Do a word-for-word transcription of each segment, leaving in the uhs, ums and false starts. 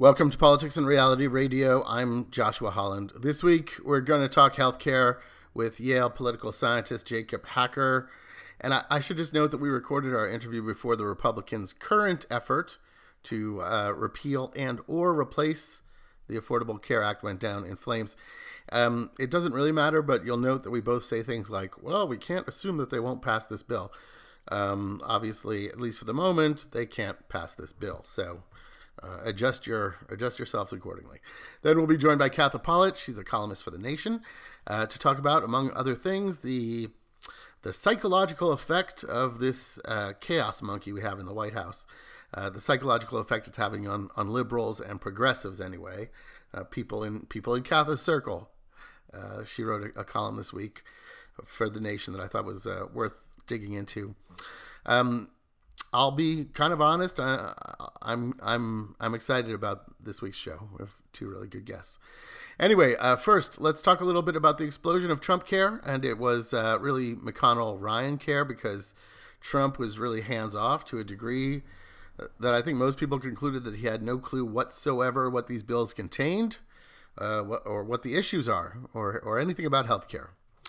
Welcome to Politics and Reality Radio. I'm Joshua Holland. This week, we're going to talk healthcare with Yale political scientist Jacob Hacker. And I, I should just note that we recorded our interview before the Republicans' current effort to uh, repeal and or replace the Affordable Care Act went down in flames. Um, it doesn't really matter, but you'll note that we both say things like, well, we can't assume that they won't pass this bill. Um, obviously, at least for the moment, they can't pass this bill. So uh, adjust your adjust yourselves accordingly. Then we'll be joined by Katha Pollitt. She's a columnist for The Nation uh, to talk about, among other things, the the psychological effect of this uh, chaos monkey we have in the White House. Uh, the psychological effect it's having on, on liberals and progressives anyway, uh, people in people in Katha's circle. Uh, she wrote a, a column this week for The Nation that I thought was uh, worth digging into. Um, I'll be kind of honest. I, I'm I'm I'm excited about this week's show. We have two really good guests. Anyway, uh, first, let's talk a little bit about the explosion of Trump care, and it was uh, really McConnell-Ryan care because Trump was really hands-off to a degree that I think most people concluded that he had no clue whatsoever what these bills contained, uh, what, or what the issues are, or or anything about healthcare.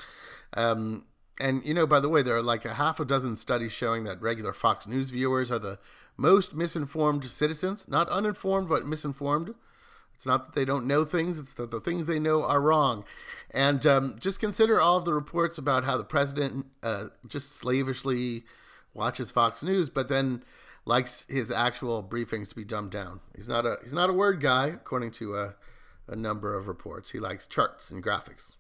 Um, and, you know, by the way, there are like a half a dozen studies showing that regular Fox News viewers are the most misinformed citizens, not uninformed, but misinformed. It's not that they don't know things, it's that the things they know are wrong. And um, just consider all of the reports about how the president uh, just slavishly watches Fox News, but then likes his actual briefings to be dumbed down. He's not a he's not a word guy, according to a, a number of reports. He likes charts and graphics.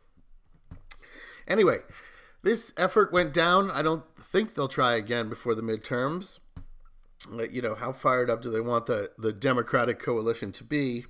Anyway, this effort went down. I don't think they'll try again before the midterms. You know, how fired up do they want the, the Democratic coalition to be?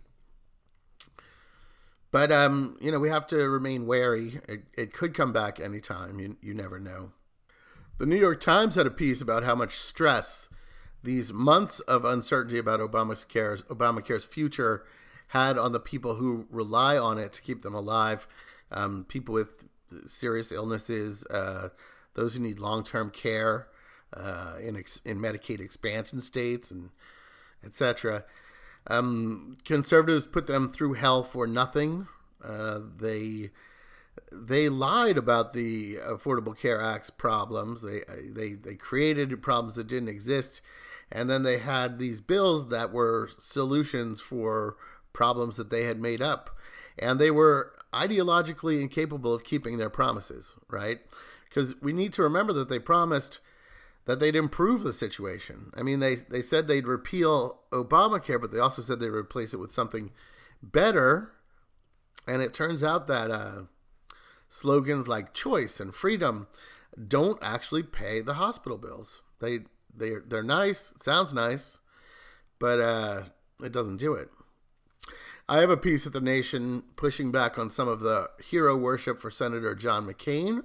But, um, you know, we have to remain wary. It, it could come back anytime. You, you never know. The New York Times had a piece about how much stress these months of uncertainty about Obamacare's, Obamacare's future had on the people who rely on it to keep them alive, um, people with serious illnesses, uh, those who need long-term care uh, in ex- in Medicaid expansion states, and et cetera. Um, conservatives put them through hell for nothing. Uh, they they lied about the Affordable Care Act's problems. They they they created problems that didn't exist. And then they had these bills that were solutions for problems that they had made up. And they were ideologically incapable of keeping their promises, right? Because we need to remember that they promised that they'd improve the situation. I mean, they, they said they'd repeal Obamacare, but they also said they'd replace it with something better. And it turns out that uh, slogans like choice and freedom don't actually pay the hospital bills. They They they're nice, sounds nice, but uh, it doesn't do it. I have a piece at The Nation pushing back on some of the hero worship for Senator John McCain.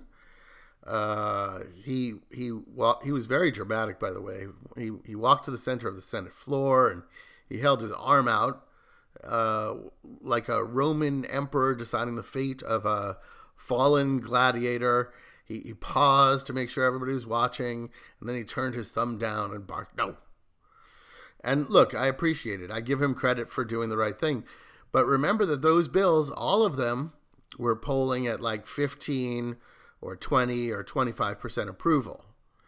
Uh, he he well, he was very dramatic, by the way. He he walked to the center of the Senate floor and he held his arm out uh, like a Roman emperor deciding the fate of a fallen gladiator. He, he paused to make sure everybody was watching, and then he turned his thumb down and barked, "No." And look, I appreciate it. I give him credit for doing the right thing. But remember that those bills, all of them, were polling at like fifteen or twenty or twenty-five percent approval.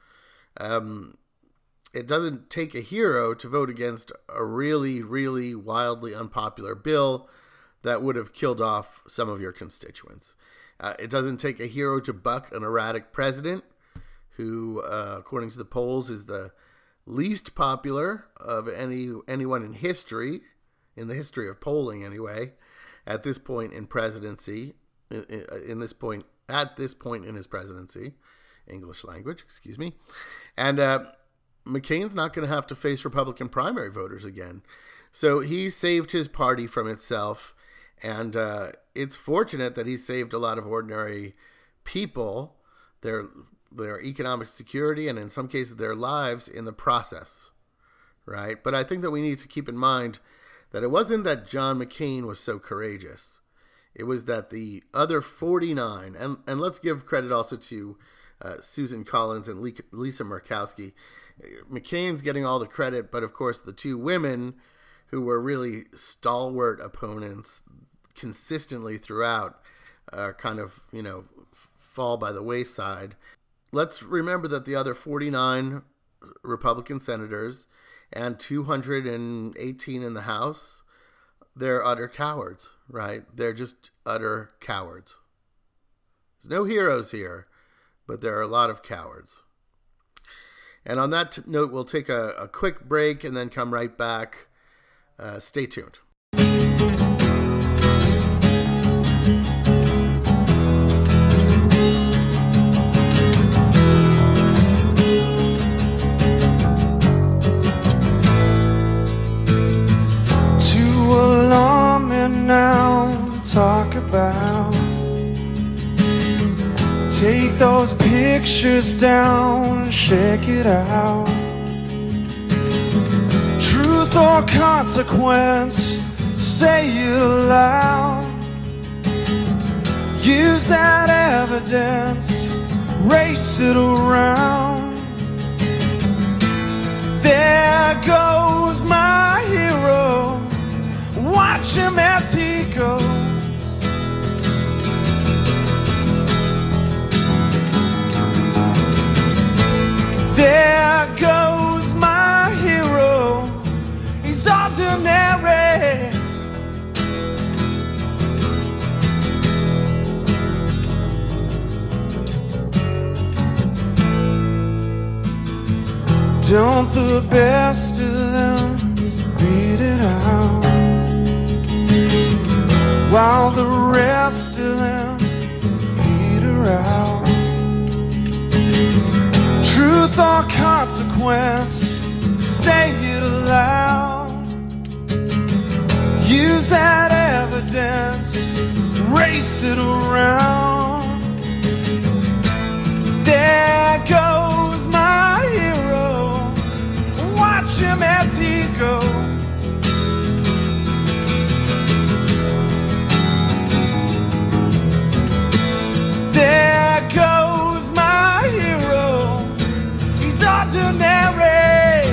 Um, it doesn't take a hero to vote against a really, really wildly unpopular bill that would have killed off some of your constituents. Uh, it doesn't take a hero to buck an erratic president who, uh, according to the polls, is the least popular of any anyone in history, in the history of polling anyway, at this point in presidency, in, in this point, at this point in his presidency, English language, excuse me. And uh, McCain's not going to have to face Republican primary voters again. So he saved his party from itself. And uh, it's fortunate that he saved a lot of ordinary people, their their economic security, and in some cases their lives in the process, right? But I think that we need to keep in mind that it wasn't that John McCain was so courageous. It was that the other forty-nine, and, and let's give credit also to uh, Susan Collins and Lisa Murkowski. McCain's getting all the credit, but of course the two women who were really stalwart opponents consistently throughout, uh, kind of, you know, fall by the wayside. Let's remember that the other forty-nine Republican senators and two hundred eighteen in the House, they're utter cowards, right? They're just utter cowards. There's no heroes here, but there are a lot of cowards. And on that note, we'll take a, a quick break and then come right back. Uh, stay tuned. To alarm me now, talk about. Take those pictures down, check it out. Truth or consequence, say it aloud. Use that evidence, race it around. There goes my hero, watch him as he goes. There goes my hero, he's ordinary. Don't the best of them read it out, while the rest of them peter out. Truth or consequence, say it aloud. Use that evidence, race it around. There goes my hero, watch him as he goes. There goes my hero, he's ordinary.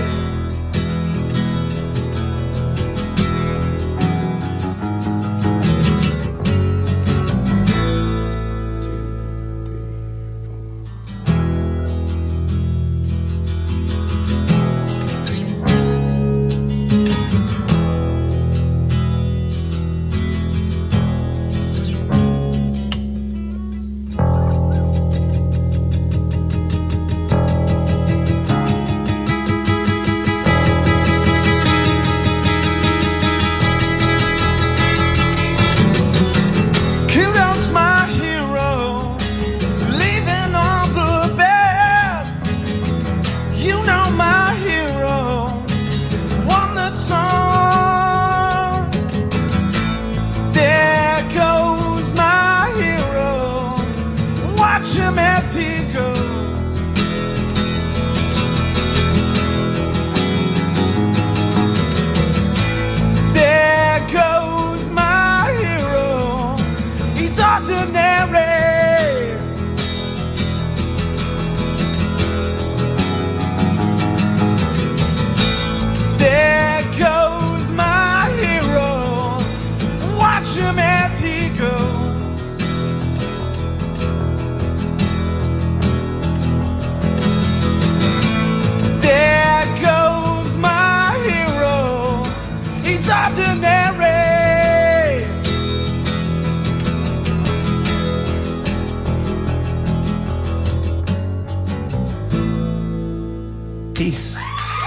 Peace.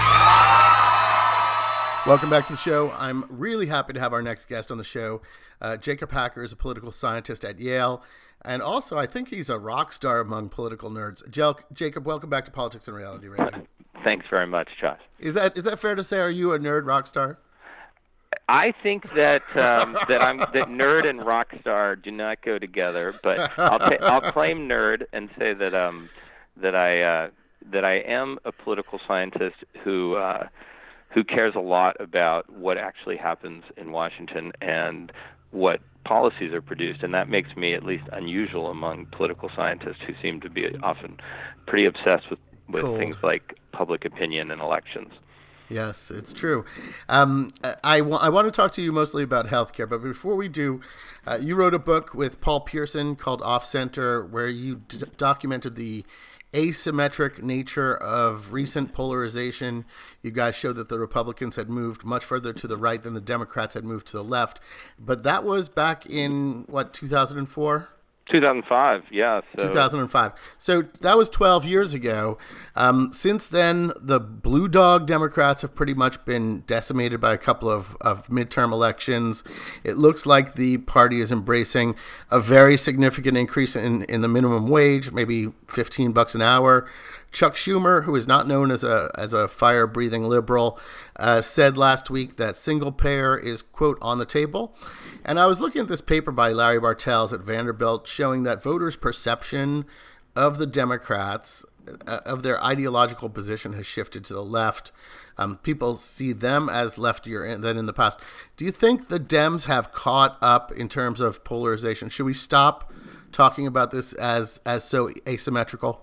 Welcome back to the show. I'm really happy to have our next guest on the show. Uh, Jacob Hacker is a political scientist at Yale, and also I think he's a rock star among political nerds. Jel- Jacob, welcome back to Politics and Reality Radio. Thanks very much, Josh. Is that is that fair to say? Are you a nerd rock star? I think that um, that I'm that nerd and rock star do not go together, but I'll ta- I'll claim nerd and say that um that I uh, that I am a political scientist who uh, who cares a lot about what actually happens in Washington and what policies are produced, and that makes me at least unusual among political scientists who seem to be often pretty obsessed with, with things like public opinion and elections. Yes, it's true. Um, I, wa- I want to talk to you mostly about healthcare, but before we do, uh, you wrote a book with Paul Pearson called Off Center, where you d- documented the asymmetric nature of recent polarization. You guys showed that the Republicans had moved much further to the right than the Democrats had moved to the left. But that was back in, what, two thousand four? two thousand five, yeah. So. two thousand five. So that was twelve years ago. Um, since then, the Blue Dog Democrats have pretty much been decimated by a couple of, of midterm elections. It looks like the party is embracing a very significant increase in, in the minimum wage, maybe fifteen bucks an hour. Chuck Schumer, who is not known as a as a fire-breathing liberal, uh, said last week that single payer is, quote, on the table. And I was looking at this paper by Larry Bartels at Vanderbilt showing that voters' perception of the Democrats, uh, of their ideological position, has shifted to the left. Um, people see them as leftier than in the past. Do you think the Dems have caught up in terms of polarization? Should we stop talking about this as as so asymmetrical?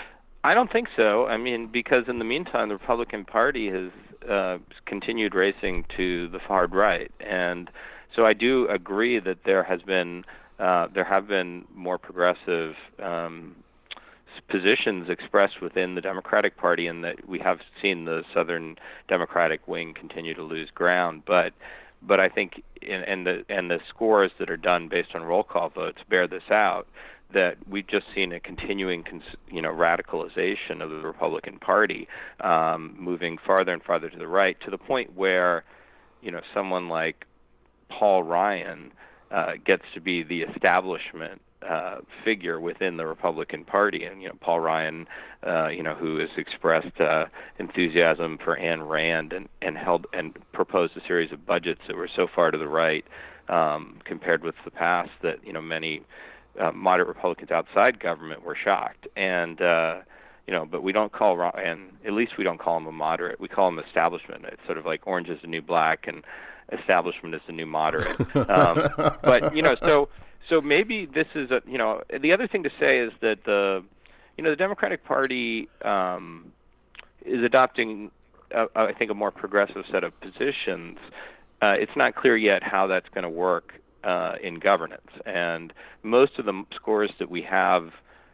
I don't think so. I mean, because in the meantime, the Republican Party has uh, continued racing to the far right, and so I do agree that there has been uh, there have been more progressive um, positions expressed within the Democratic Party, and that we have seen the Southern Democratic wing continue to lose ground. But but I think in, and the and the scores that are done based on roll call votes bear this out, that we've just seen a continuing, you know, radicalization of the Republican Party, um, moving farther and farther to the right, to the point where, you know, someone like Paul Ryan uh, gets to be the establishment uh, figure within the Republican Party. And, you know, Paul Ryan, uh, you know, who has expressed uh, enthusiasm for Ayn Rand and, and held and proposed a series of budgets that were so far to the right um, compared with the past that, you know, many Uh, moderate Republicans outside government were shocked, and uh, you know, but we don't call Ryan, at least we don't call him a moderate. We call him establishment. It's sort of like orange is the new black, and establishment is the new moderate. Um, but you know, so so maybe this is a you know. The other thing to say is that the you know the Democratic Party um, is adopting, a, I think, a more progressive set of positions. Uh, it's not clear yet how that's going to work Uh, in governance, and most of the scores that we have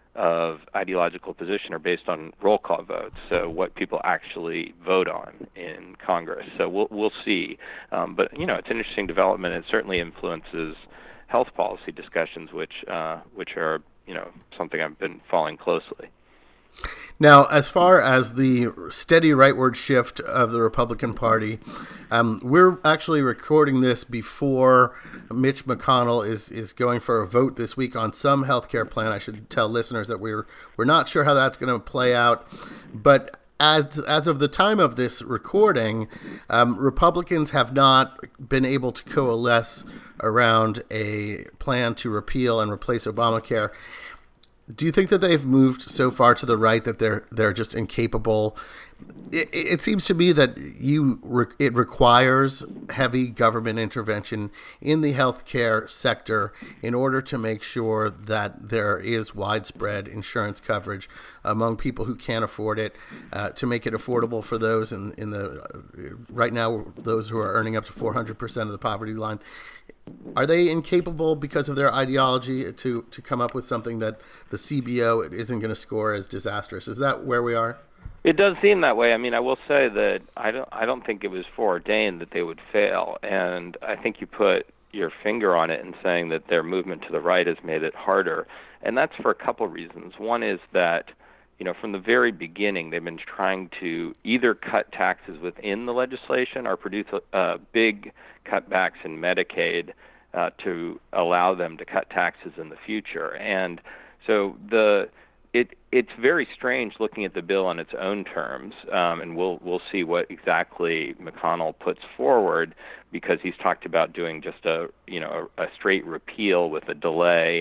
of ideological position are based on roll call votes, so what people actually vote on in Congress. So we'll we'll see, um, but you know it's an interesting development. It certainly influences health policy discussions, which uh, which are you know something I've been following closely. Now, as far as the steady rightward shift of the Republican Party, um, we're actually recording this before Mitch McConnell is, is going for a vote this week on some health care plan. I should tell listeners that we're we're not sure how that's going to play out, but as as of the time of this recording, um, Republicans have not been able to coalesce around a plan to repeal and replace Obamacare. Do you think that they've moved so far to the right that they're they're just incapable? It, it seems to me that you it requires heavy government intervention in the healthcare sector in order to make sure that there is widespread insurance coverage among people who can't afford it, uh, to make it affordable for those in in the uh, right now those who are earning up to four hundred percent of the poverty line. Are they incapable because of their ideology to, to come up with something that the C B O isn't going to score as disastrous? Is that where we are? It does seem that way. I mean, I will say that I don't I don't think it was foreordained that they would fail, and I think you put your finger on it in saying that their movement to the right has made it harder, and that's for a couple of reasons. One is that, you know, from the very beginning, they've been trying to either cut taxes within the legislation or produce uh, big cutbacks in Medicaid uh, to allow them to cut taxes in the future. And so the it it's very strange looking at the bill on its own terms, um, and we'll we'll see what exactly McConnell puts forward, because he's talked about doing just a you know a, a straight repeal with a delay.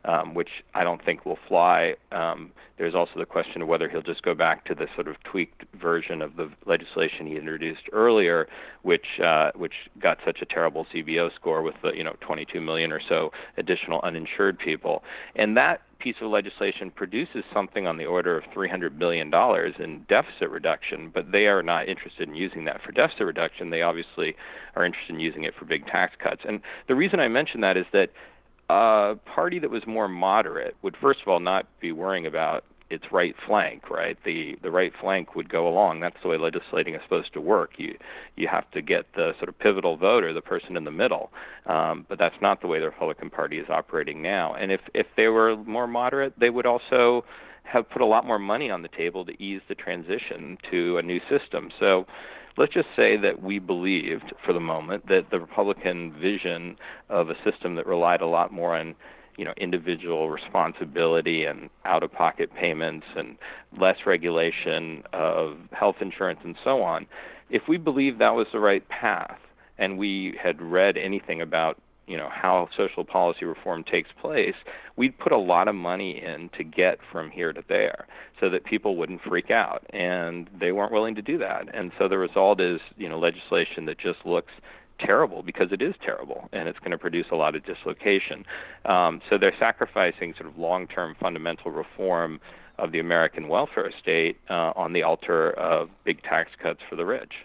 um, which I don't think will fly. Um, there's also the question of whether he'll just go back to the sort of tweaked version of the legislation he introduced earlier, which uh, which got such a terrible C B O score with the, you know, twenty-two million or so additional uninsured people. And that piece of legislation produces something on the order of three hundred billion dollars in deficit reduction, but they are not interested in using that for deficit reduction. They obviously are interested in using it for big tax cuts. And the reason I mention that is that a party that was more moderate would, first of all, not be worrying about its right flank, right? The the right flank would go along. That's the way legislating is supposed to work. You you have to get the sort of pivotal voter, the person in the middle. Um, but that's not the way the Republican Party is operating now. And if, if they were more moderate, they would also have put a lot more money on the table to ease the transition to a new system. So let's just say that we believed for the moment that the Republican vision of a system that relied a lot more on, you know, individual responsibility and out-of-pocket payments and less regulation of health insurance and so on, if we believed that was the right path and we had read anything about, you know, how social policy reform takes place, we'd put a lot of money in to get from here to there so that people wouldn't freak out. And they weren't willing to do that. And so the result is, you know, legislation that just looks terrible because it is terrible, and it's going to produce a lot of dislocation. Um, so they're sacrificing sort of long-term fundamental reform of the American welfare state uh, on the altar of big tax cuts for the rich.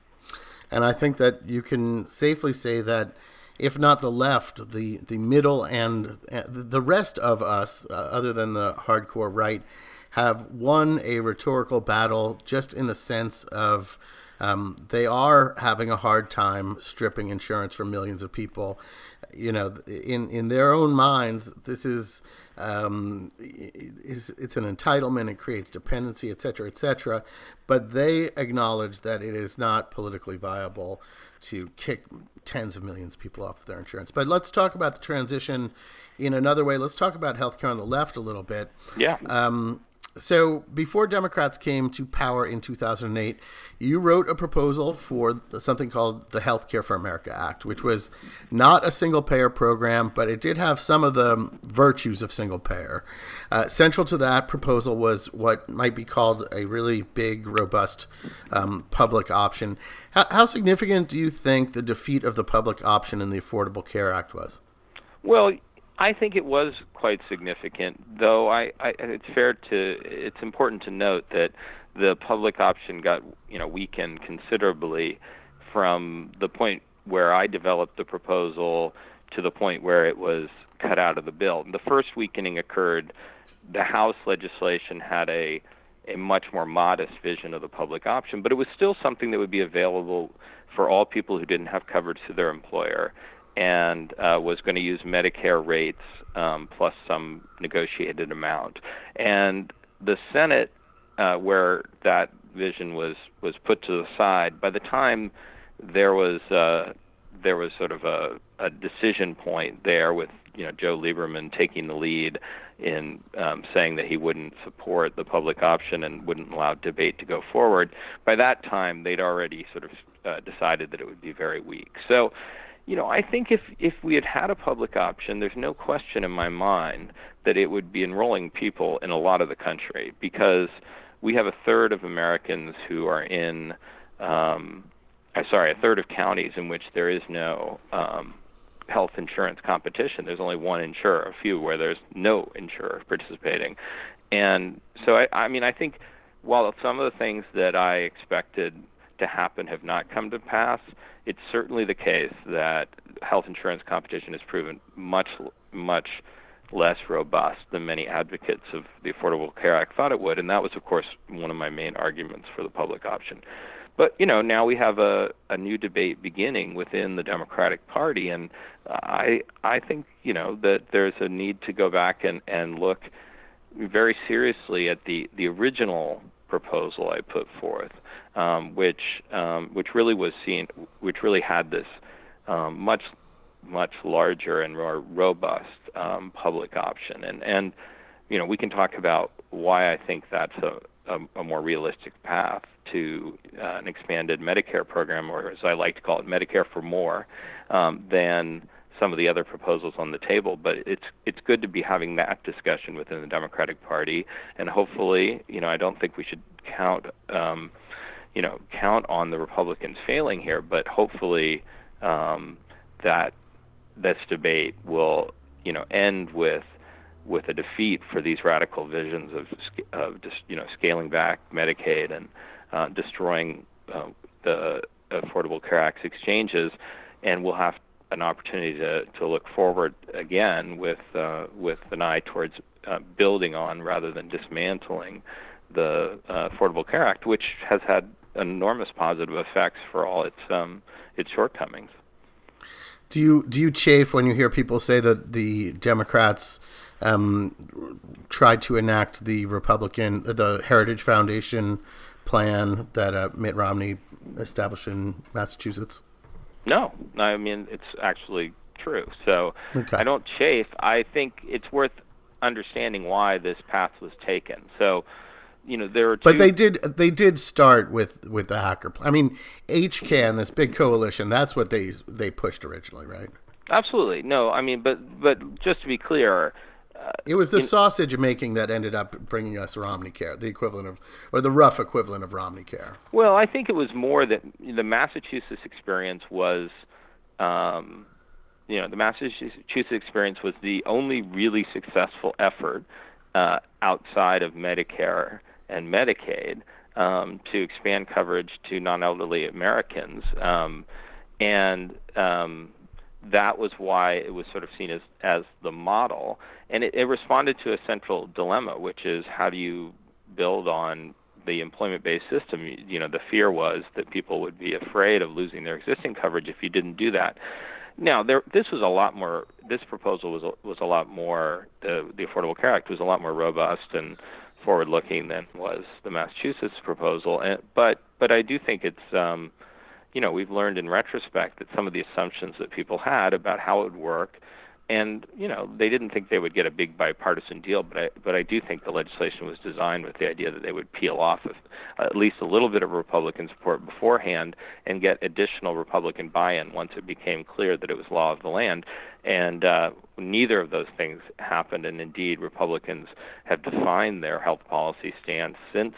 And I think that you can safely say that if not the left, the, the middle and uh, the rest of us, uh, other than the hardcore right, have won a rhetorical battle just in the sense of um, they are having a hard time stripping insurance from millions of people. You know, in, in their own minds, this is um, it's, it's an entitlement. It creates dependency, et cetera, et cetera. But they acknowledge that it is not politically viable to kick tens of millions of people off their insurance. But let's talk about the transition in another way. Let's talk about healthcare on the left a little bit. Yeah. Um, so before Democrats came to power in two thousand eight, you wrote a proposal for something called the Healthcare for America Act, which was not a single-payer program, but it did have some of the virtues of single-payer. Uh, central to that proposal was what might be called a really big, robust um, public option. How, how significant do you think the defeat of the public option in the Affordable Care Act was? Well, I think it was quite significant, though I, I, it's fair to, it's important to note that the public option got, you know, weakened considerably from the point where I developed the proposal to the point where it was cut out of the bill. And the first weakening occurred, the House legislation had a, a much more modest vision of the public option, but it was still something that would be available for all people who didn't have coverage through their employer, and uh, was going to use Medicare rates um, plus some negotiated amount. And the Senate, uh, where that vision was, was put to the side, by the time there was uh, there was sort of a, a decision point there with, you know, Joe Lieberman taking the lead in um, saying that he wouldn't support the public option and wouldn't allow debate to go forward. By that time, they'd already sort of uh, decided that it would be very weak. So, you know, I think if, if we had had a public option, there's no question in my mind that it would be enrolling people in a lot of the country, because we have a third of Americans who are in, um, uh, sorry, a third of counties in which there is no um, health insurance competition. There's only one insurer, a few where there's no insurer participating. And so, I, I mean, I think while some of the things that I expected to happen have not come to pass, it's certainly the case that health insurance competition has proven much, much less robust than many advocates of the Affordable Care Act thought it would, and that was, of course, one of my main arguments for the public option. But, you know, now we have a, a new debate beginning within the Democratic Party, and I I think, you know, that there's a need to go back and, and look very seriously at the, the original proposal I put forth, um, which um, which really was seen, which really had this um, much much larger and more robust um, public option, and and you know, we can talk about why I think that's a, a, a more realistic path to uh, an expanded Medicare program, or as I like to call it, Medicare for more, um, than some of the other proposals on the table. But it's it's good to be having that discussion within the Democratic Party, and hopefully, you know, I don't think we should count, um, you know, count on the Republicans failing here, but hopefully um, that this debate will, you know, end with with a defeat for these radical visions of, of just, you know, scaling back Medicaid and uh, destroying uh, the Affordable Care Act's exchanges, and we'll have an opportunity to, to look forward again with uh, with an eye towards uh, building on rather than dismantling the uh, Affordable Care Act, which has had enormous positive effects for all its um, its shortcomings. Do you do you chafe when you hear people say that the Democrats um, tried to enact the Republican, the Heritage Foundation plan that uh, Mitt Romney established in Massachusetts? No, I mean, it's actually true. So okay. I don't chafe. I think it's worth understanding why this path was taken. So, you know, there are two... But they did they did start with, with the hacker plan. I mean, H C A N, this big coalition, that's what they they pushed originally, right? Absolutely. No, I mean, but but just to be clear... Uh, it was the in, sausage making that ended up bringing us Romney Care, the equivalent of, or the rough equivalent of Romney Care. Well, I think it was more that the Massachusetts experience was, um, you know, the Massachusetts experience was the only really successful effort uh, outside of Medicare and Medicaid um, to expand coverage to non-elderly Americans, um, and um, that was why it was sort of seen as, as the model. And it, it responded to a central dilemma, which is how do you build on the employment-based system? You, you know, the fear was that people would be afraid of losing their existing coverage if you didn't do that. Now, there, this was a lot more, this proposal was a, was a lot more, the, the Affordable Care Act was a lot more robust and forward-looking than was the Massachusetts proposal. And, but, but I do think it's, um, you know, we've learned in retrospect that some of the assumptions that people had about how it would work, and, you know, they didn't think they would get a big bipartisan deal, but I, but I do think the legislation was designed with the idea that they would peel off of at least a little bit of Republican support beforehand and get additional Republican buy-in once it became clear that it was law of the land. And uh, neither of those things happened, and indeed Republicans have defined their health policy stance since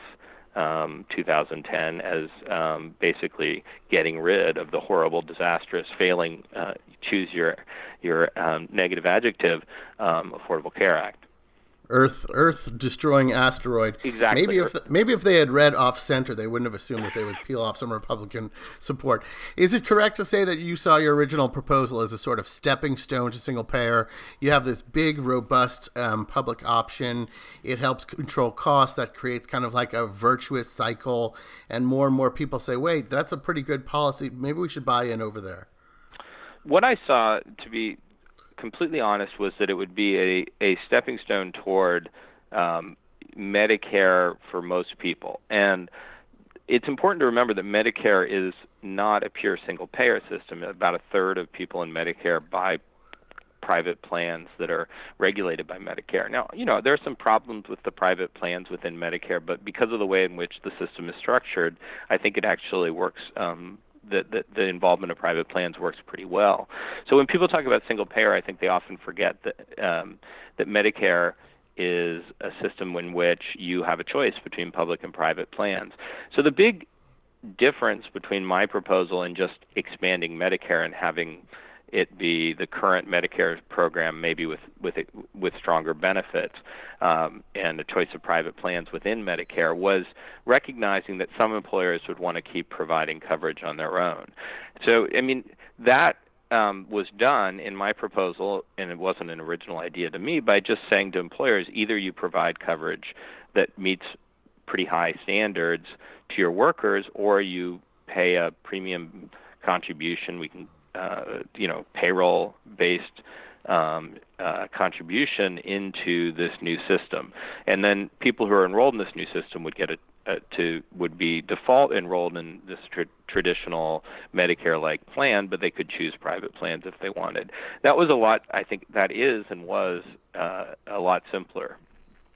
Um, two thousand ten as um, basically getting rid of the horrible, disastrous, failing, uh, choose your your um, negative adjective, um, Affordable Care Act. Earth, Earth destroying asteroid. Exactly. Maybe if the, maybe if they had read Off Center, they wouldn't have assumed that they would peel off some Republican support. Is it correct to say that you saw your original proposal as a sort of stepping stone to single payer? You have this big, robust um, public option. It helps control costs. That creates kind of like a virtuous cycle, and more and more people say, "Wait, that's a pretty good policy. Maybe we should buy in over there." What I saw, to be completely honest, was that it would be a, a stepping stone toward um, Medicare for most people. And it's important to remember that Medicare is not a pure single-payer system. About a third of people in Medicare buy private plans that are regulated by Medicare. Now, you know, there are some problems with the private plans within Medicare, but because of the way in which the system is structured, I think it actually works um, The, the, the involvement of private plans works pretty well. So when people talk about single payer, I think they often forget that um, that Medicare is a system in which you have a choice between public and private plans. So the big difference between my proposal and just expanding Medicare and having it be the current Medicare program, maybe with with with stronger benefits um, and a choice of private plans within Medicare, was recognizing that some employers would want to keep providing coverage on their own. So, I mean, that um, was done in my proposal, and it wasn't an original idea to me, by just saying to employers, either you provide coverage that meets pretty high standards to your workers, or you pay a premium contribution. We can Uh, you know, payroll-based um, uh, contribution into this new system, and then people who are enrolled in this new system would get a, a to would be default enrolled in this tra- traditional Medicare-like plan, but they could choose private plans if they wanted. That was a lot. I think that is and was uh, a lot simpler.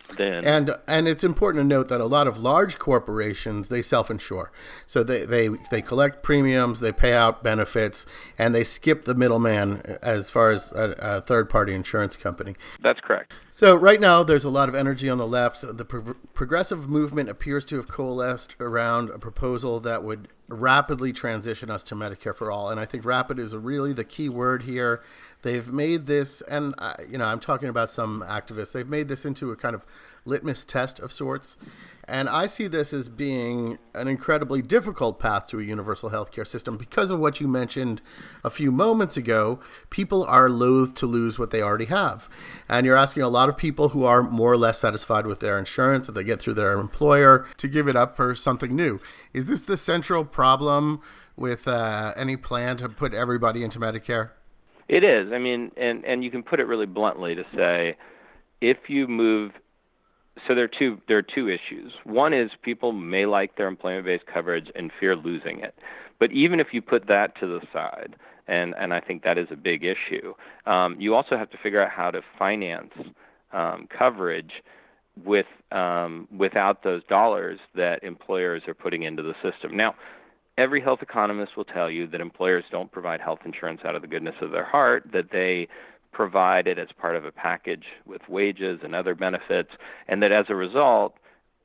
then And and it's important to note that a lot of large corporations, they self-insure. So they, they, they collect premiums, they pay out benefits, and they skip the middleman as far as a, a third-party insurance company. That's correct. So right now, there's a lot of energy on the left. The pro- progressive movement appears to have coalesced around a proposal that would rapidly transition us to Medicare for all. And I think rapid is really the key word here. They've made this, and uh, you know, I'm talking about some activists, they've made this into a kind of litmus test of sorts. And I see this as being an incredibly difficult path to a universal healthcare system because of what you mentioned a few moments ago. People are loath to lose what they already have. And you're asking a lot of people who are more or less satisfied with their insurance that they get through their employer to give it up for something new. Is this the central problem with uh, any plan to put everybody into Medicare? It is. I mean, and, and you can put it really bluntly to say, if you move So there are two there are two issues. One is people may like their employment-based coverage and fear losing it. But even if you put that to the side, and, and I think that is a big issue, um, you also have to figure out how to finance um, coverage with um, without those dollars that employers are putting into the system. Now, every health economist will tell you that employers don't provide health insurance out of the goodness of their heart, that they provide it as part of a package with wages and other benefits, and that as a result,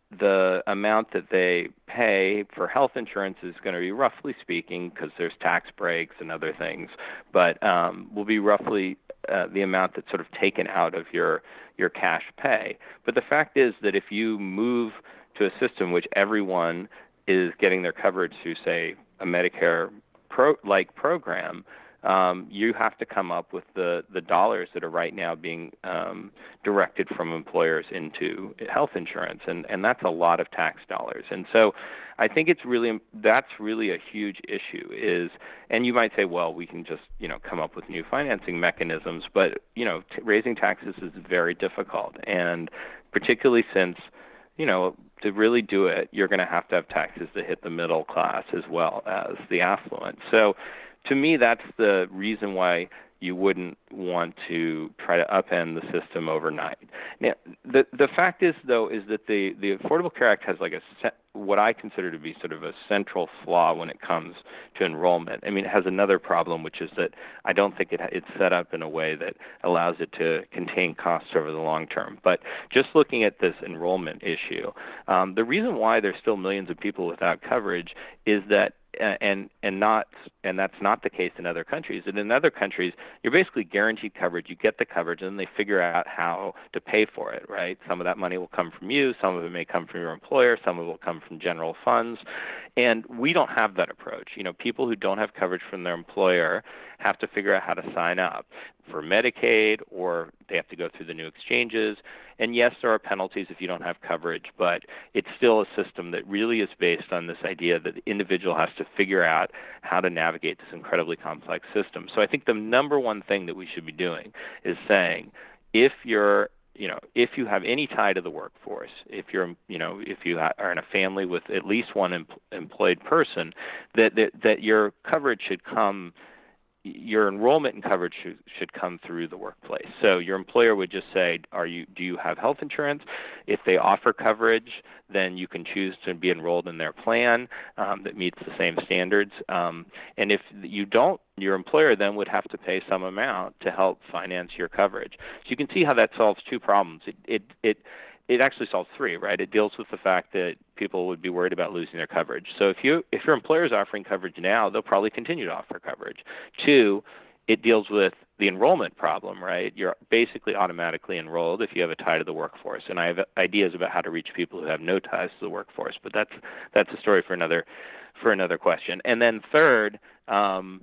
the amount that they pay for health insurance is going to be, roughly speaking, because there's tax breaks and other things, but um, will be roughly uh, the amount that's sort of taken out of your your cash pay. But the fact is that if you move to a system which everyone is getting their coverage through, say, a Medicare pro- like program, Um, you have to come up with the, the dollars that are right now being um, directed from employers into health insurance, and, and that's a lot of tax dollars. And so I think it's really that's really a huge issue. Is and you might say, well, we can just you know come up with new financing mechanisms, but you know t- raising taxes is very difficult, and particularly since you know to really do it, you're going to have to have taxes that hit the middle class as well as the affluent. So to me, that's the reason why you wouldn't want to try to upend the system overnight. Now, the the fact is, though, is that the, the Affordable Care Act has like a what I consider to be sort of a central flaw when it comes to enrollment. I mean, it has another problem, which is that I don't think it it's set up in a way that allows it to contain costs over the long term. But just looking at this enrollment issue, um, the reason why there's still millions of people without coverage is that Uh, and and not and that's not the case in other countries. And in other countries, you're basically guaranteed coverage. You get the coverage, and then they figure out how to pay for it. Right? Some of that money will come from you. Some of it may come from your employer. Some of it will come from general funds. And we don't have that approach. You know, people who don't have coverage from their employer have to figure out how to sign up for Medicaid, or they have to go through the new exchanges. And yes, there are penalties if you don't have coverage, but it's still a system that really is based on this idea that the individual has to figure out how to navigate this incredibly complex system. So I think the number one thing that we should be doing is saying, if you're you know, if you have any tie to the workforce, if you're, you know, if you are in a family with at least one em- employed person, that, that that your coverage should come, your enrollment and coverage should, should come through the workplace. So your employer would just say, "Are you? Do you have health insurance?" If they offer coverage, then you can choose to be enrolled in their plan um, that meets the same standards. Um, and if you don't, your employer then would have to pay some amount to help finance your coverage. So you can see how that solves two problems. It it it it actually solves three, right? It deals with the fact that people would be worried about losing their coverage. So if you if your employer is offering coverage now, they'll probably continue to offer coverage. Two, it deals with the enrollment problem, right? You're basically automatically enrolled if you have a tie to the workforce. And I have ideas about how to reach people who have no ties to the workforce, but that's that's a story for another for another question. And then third, um,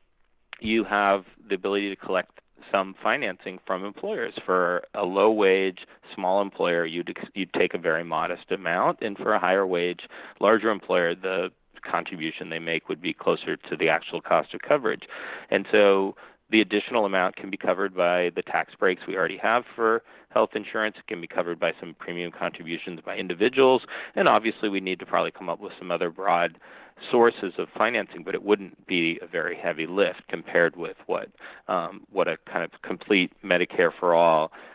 you have the ability to collect some financing from employers. For a low-wage, small employer, you'd you'd take a very modest amount, and for a higher-wage, larger employer, the contribution they make would be closer to the actual cost of coverage. And so the additional amount can be covered by the tax breaks we already have for health insurance. It can be covered by some premium contributions by individuals, and obviously we need to probably come up with some other broad sources of financing, but it wouldn't be a very heavy lift compared with what um, what a kind of complete Medicare for all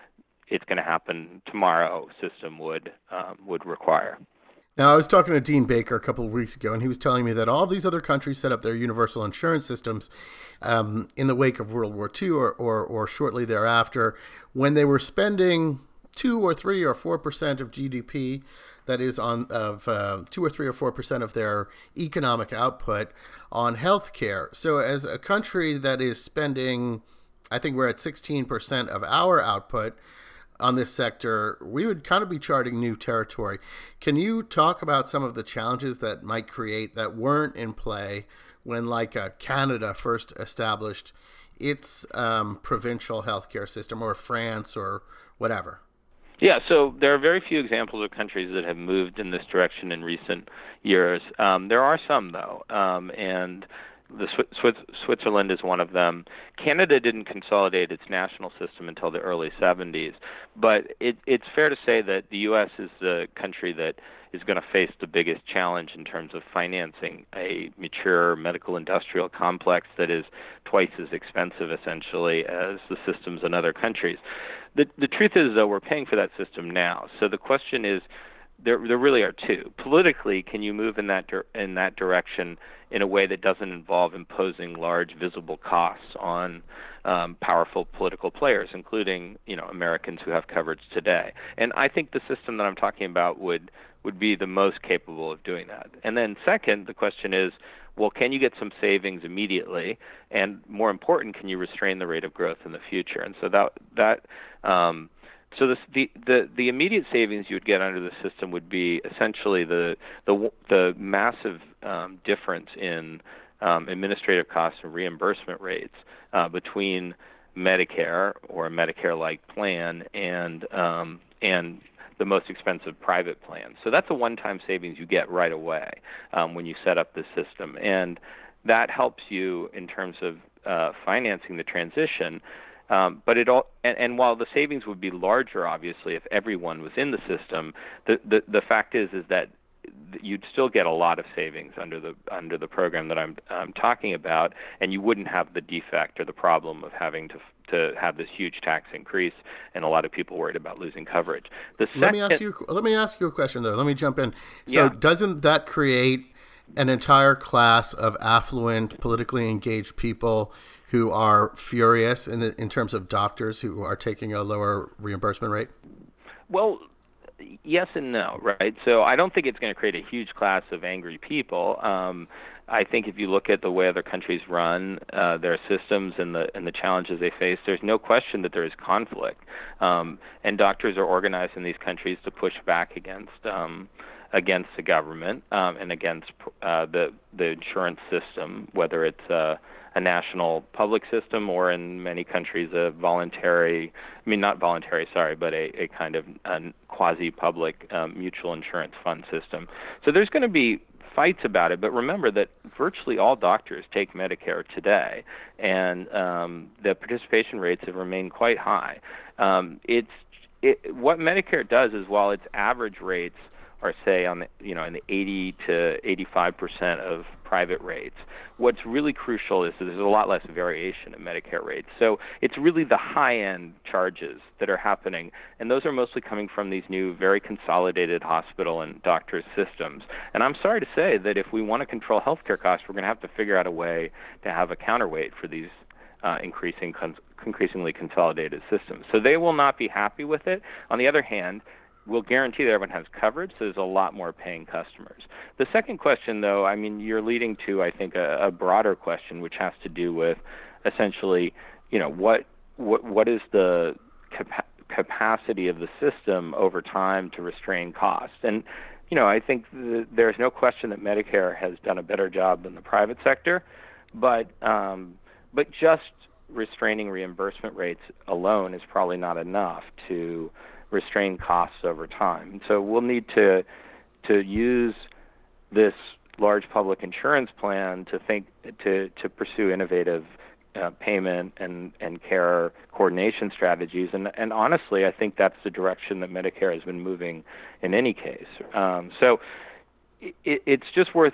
it's going to happen tomorrow system would um, would require. Now, I was talking to Dean Baker a couple of weeks ago, and he was telling me that all these other countries set up their universal insurance systems um, in the wake of World War Two or, or, or shortly thereafter, when they were spending two or three or four percent of G D P, that is, on of uh, two or three or four percent of their economic output on healthcare. So, as a country that is spending, I think we're at sixteen percent of our output on this sector, we would kind of be charting new territory. Can you talk about some of the challenges that might create that weren't in play when, like, uh, Canada first established its um, provincial healthcare system, or France, or whatever? Yeah, so there are very few examples of countries that have moved in this direction in recent years. Um, there are some, though, um, and The Swiss- Switzerland is one of them. Canada didn't consolidate its national system until the early seventies, but it, it's fair to say that the U S is the country that is going to face the biggest challenge in terms of financing a mature medical industrial complex that is twice as expensive, essentially, as the systems in other countries. The, the truth is, though, we're paying for that system now. So the question is, There, there really are two. Politically, can you move in that in that direction in a way that doesn't involve imposing large, visible costs on um, powerful political players, including, you know, Americans who have coverage today? And I think the system that I'm talking about would would be the most capable of doing that. And then, second, the question is, well, can you get some savings immediately? And more important, can you restrain the rate of growth in the future? And so that that. Um, So this, the, the the immediate savings you would get under the system would be essentially the the the massive um, difference in um, administrative costs and reimbursement rates uh, between Medicare or a Medicare-like plan and um, and the most expensive private plan. So that's a one-time savings you get right away um, when you set up the system, and that helps you in terms of uh, financing the transition. Um, but it all, and, and while the savings would be larger, obviously, if everyone was in the system, the, the, the fact is is that you'd still get a lot of savings under the under the program that I'm I'm talking about, and you wouldn't have the defect or the problem of having to to have this huge tax increase, and a lot of people worried about losing coverage. The second, let me ask you let me ask you a question though. Let me jump in. So yeah. doesn't that create an entire class of affluent, politically engaged people who are furious in the, in terms of doctors who are taking a lower reimbursement rate? Well, yes and no, right? So I don't think it's going to create a huge class of angry people. Um, I think if you look at the way other countries run uh, their systems and the and the challenges they face, there's no question that there is conflict, um, and doctors are organized in these countries to push back against um, against the government um, and against uh, the the insurance system, whether it's uh, a national public system or in many countries a voluntary, I mean not voluntary, sorry, but a, a kind of a quasi-public um, mutual insurance fund system. So there's going to be fights about it, but remember that virtually all doctors take Medicare today, and um, the participation rates have remained quite high. Um, it's it, what Medicare does is, while its average rates are, say, on the, you know, in the eighty to eighty-five percent of private rates, what's really crucial is that there's a lot less variation in Medicare rates. So it's really the high-end charges that are happening, and those are mostly coming from these new, very consolidated hospital and doctor systems. And I'm sorry to say that if we want to control healthcare costs, we're going to have to figure out a way to have a counterweight for these uh, increasing, con- increasingly consolidated systems. So they will not be happy with it. On the other hand, we'll guarantee that everyone has coverage, so there's a lot more paying customers. The second question, though, I mean, you're leading to, I think, a, a broader question, which has to do with essentially, you know, what what what is the capa- capacity of the system over time to restrain costs? And, you know, I think th- there's no question that Medicare has done a better job than the private sector, but um, but just restraining reimbursement rates alone is probably not enough to restrain costs over time. So we'll need to to use this large public insurance plan to think to to pursue innovative uh, payment and, and care coordination strategies. And and honestly, I think that's the direction that Medicare has been moving in any case. Um, so it, it's just worth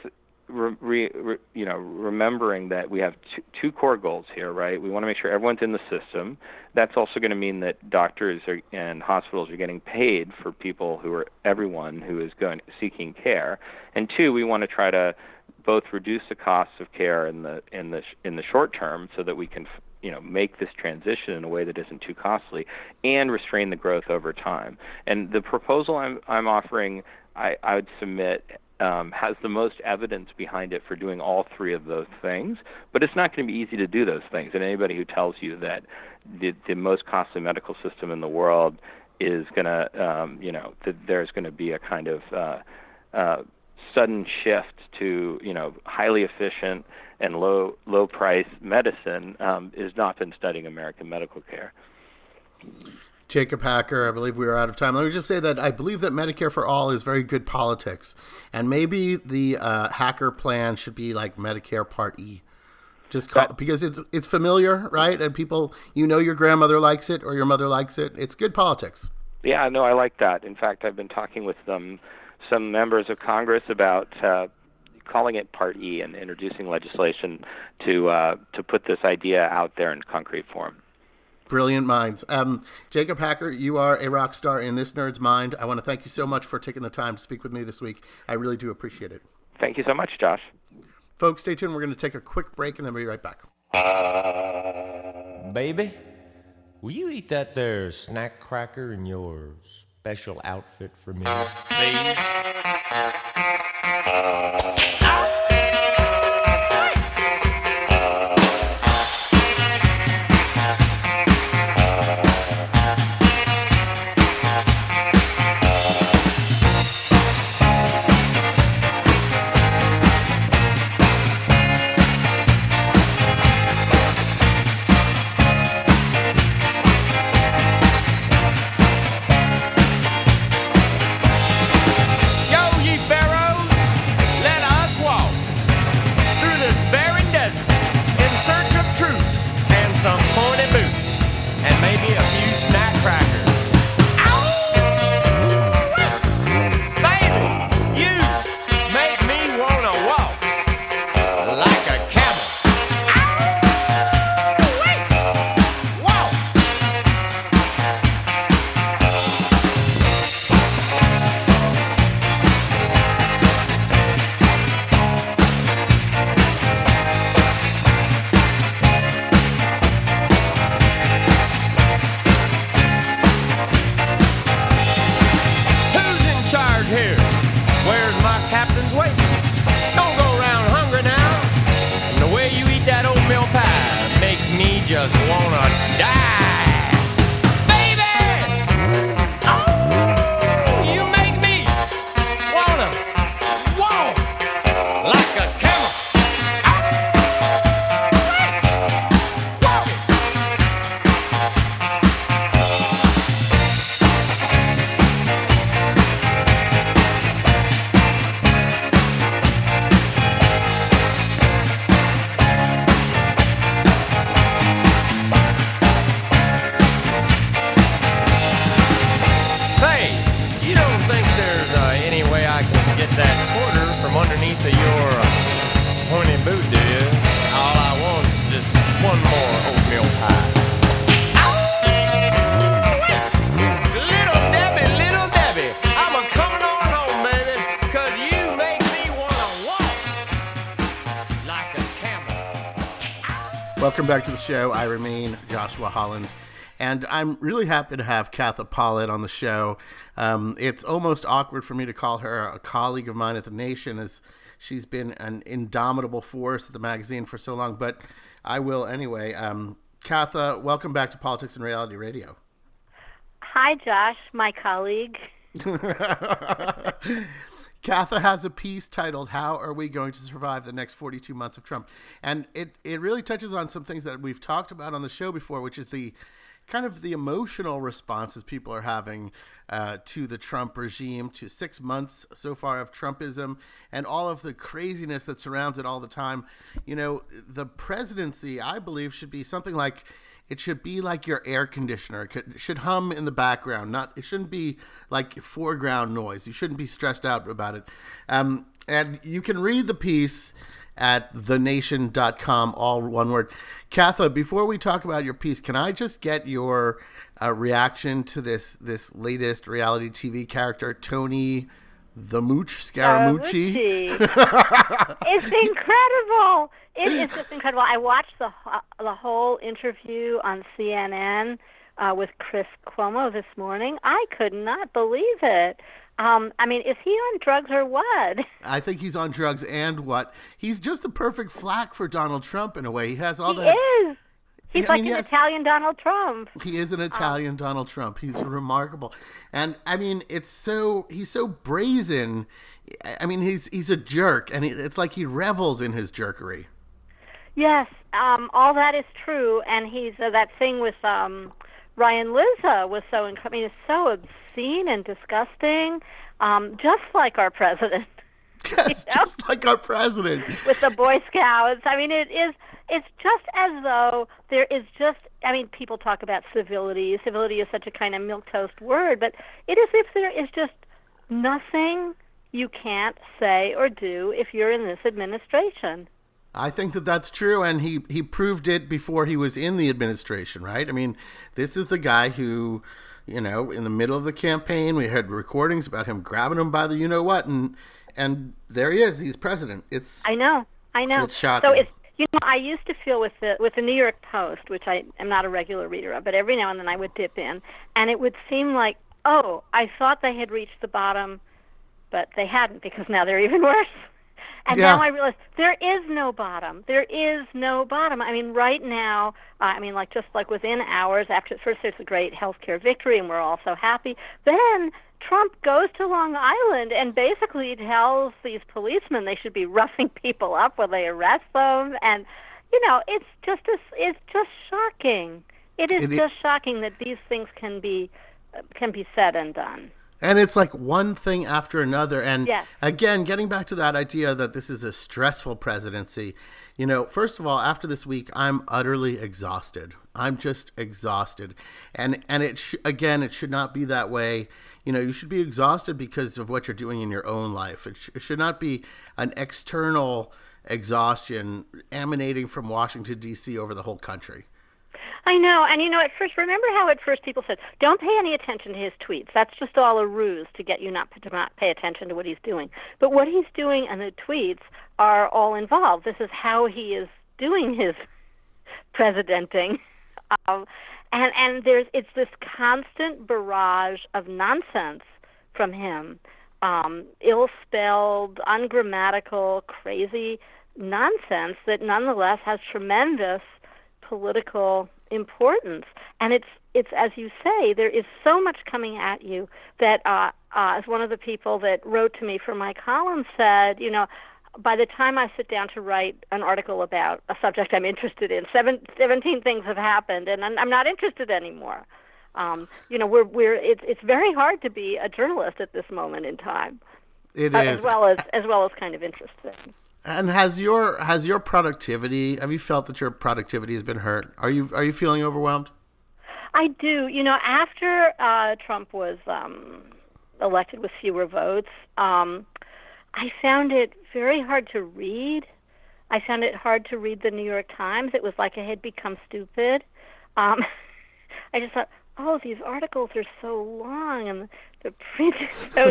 re, re, re, you know, remembering that we have two, two core goals here, right? We want to make sure everyone's in the system. That's also going to mean that doctors are, and hospitals are getting paid for people who are everyone who is going seeking care. And two, we want to try to both reduce the costs of care in the in the in the short term, so that we can, you know, make this transition in a way that isn't too costly, and restrain the growth over time. And the proposal I'm I'm offering, I, I would submit, um, has the most evidence behind it for doing all three of those things. But it's not going to be easy to do those things. And anybody who tells you that the, the most costly medical system in the world is going to, um, you know, that there's going to be a kind of uh, uh, sudden shift to, you know, highly efficient and low low price medicine um, has not been studying American medical care. Jacob Hacker, I believe we are out of time. Let me just say that I believe that Medicare for All is very good politics, and maybe the uh, Hacker plan should be like Medicare Part E, just call, that, because it's it's familiar, right? And people, you know, your grandmother likes it or your mother likes it. It's good politics. Yeah, no, I like that. In fact, I've been talking with some some members of Congress about uh, calling it Part E and introducing legislation to uh, to put this idea out there in concrete form. Brilliant minds. Um, Jacob Hacker, you are a rock star in this nerd's mind. I want to thank you so much for taking the time to speak with me this week. I really do appreciate it. Thank you so much, Josh. Folks, stay tuned. We're going to take a quick break and then we'll be right back. Baby, will you eat that there snack cracker in your special outfit for me, please? Welcome back to the show. I remain Joshua Holland, and I'm really happy to have Katha Pollitt on the show. Um, it's almost awkward for me to call her a colleague of mine at The Nation, as she's been an indomitable force at the magazine for so long, but I will anyway. Um, Katha, welcome back to Politics and Reality Radio. Hi, Josh, my colleague. Katha has a piece titled, "How Are We Going to Survive the Next forty-two Months of Trump?" And it, it really touches on some things that we've talked about on the show before, which is the kind of the emotional responses people are having uh, to the Trump regime, to six months so far of Trumpism, and all of the craziness that surrounds it all the time. You know, the presidency, I believe, should be something like, it should be like your air conditioner. It could, should hum in the background. Not, it shouldn't be like foreground noise. You shouldn't be stressed out about it. Um, And you can read the piece at the nation dot com, all one word. Katha, before we talk about your piece, can I just get your uh, reaction to this this latest reality T V character, Tony the Mooch Scaramucci? It's incredible. It is just incredible. I watched the the whole interview on C N N uh, with Chris Cuomo this morning. I could not believe it. Um, I mean, is he on drugs or what? I think he's on drugs and what? He's just the perfect flack for Donald Trump in a way. He has all he that. He is. He's I like mean, an has, Italian Donald Trump. He is an Italian um, Donald Trump. He's remarkable. And I mean, it's so, he's so brazen. I mean, he's he's a jerk, and he, it's like he revels in his jerkery. Yes, um, all that is true. And he's, uh, that thing with um, Ryan Lizza was so, I mean, it's so obscene and disgusting, um, just like our president. Yes, you know? Just like our president. With the Boy Scouts. I mean, it is, it's just as though there is just, I mean, people talk about civility. Civility is such a kind of milquetoast word, but it is as if there is just nothing you can't say or do if you're in this administration. I think that that's true, and he, he proved it before he was in the administration, right? I mean, this is the guy who, you know, in the middle of the campaign, we had recordings about him grabbing him by the you-know-what, and and there he is. He's president. It's I know, I know. It's shocking. So it's, you know, I used to feel with the with the New York Post, which I am not a regular reader of, but every now and then I would dip in, and it would seem like, oh, I thought they had reached the bottom, but they hadn't, because now they're even worse. And yeah. now I realize there is no bottom. There is no bottom. I mean, right now, uh, I mean, like just like within hours after, first there's a great healthcare victory, and we're all so happy. Then Trump goes to Long Island and basically tells these policemen they should be roughing people up when they arrest them. And, you know, it's just a, it's just shocking. It is it, just shocking that these things can be can be said and done. And it's like one thing after another. And yes. Again, getting back to that idea that this is a stressful presidency, you know, first of all, after this week, I'm utterly exhausted. I'm just exhausted. And and it sh- again, it should not be that way. You know, you should be exhausted because of what you're doing in your own life. It, sh- it should not be an external exhaustion emanating from Washington, D C over the whole country. I know, and you know, at first, remember how at first people said, don't pay any attention to his tweets. That's just all a ruse to get you not to not pay attention to what he's doing. But what he's doing and the tweets are all involved. This is how he is doing his presidenting. Um, and and there's it's this constant barrage of nonsense from him, um, ill-spelled, ungrammatical, crazy nonsense that nonetheless has tremendous political importance. And it's it's as you say, there is so much coming at you that uh, uh, as one of the people that wrote to me for my column said, you know, by the time I sit down to write an article about a subject I'm interested in, seven, seventeen things have happened, and I'm, I'm not interested anymore. Um, you know, we're we're it's it's very hard to be a journalist at this moment in time. It uh, is as well as as well as kind of interesting. And has your has your productivity? Have you felt that your productivity has been hurt? Are you are you feeling overwhelmed? I do. You know, after uh, Trump was um, elected with fewer votes, um, I found it very hard to read. I found it hard to read the New York Times. It was like I had become stupid. Um, I just thought, oh, these articles are so long and the print is so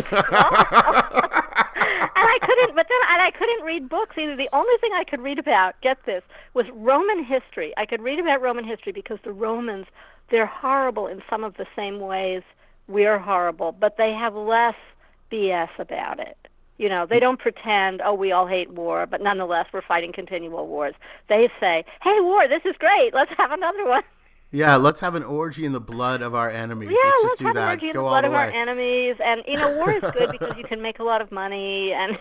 small. And I couldn't, but then and I couldn't read books either. The only thing I could read about, get this, was Roman history. I could read about Roman history because the Romans, they're horrible in some of the same ways we're horrible, but they have less B S about it. You know, they don't pretend, oh, we all hate war, but nonetheless we're fighting continual wars. They say, hey, war, this is great. Let's have another one. Yeah, let's have an orgy in the blood of our enemies. Yeah, let's just let's do have that. an orgy in Go the blood all of the our way. enemies. And, you know, war is good because you can make a lot of money. And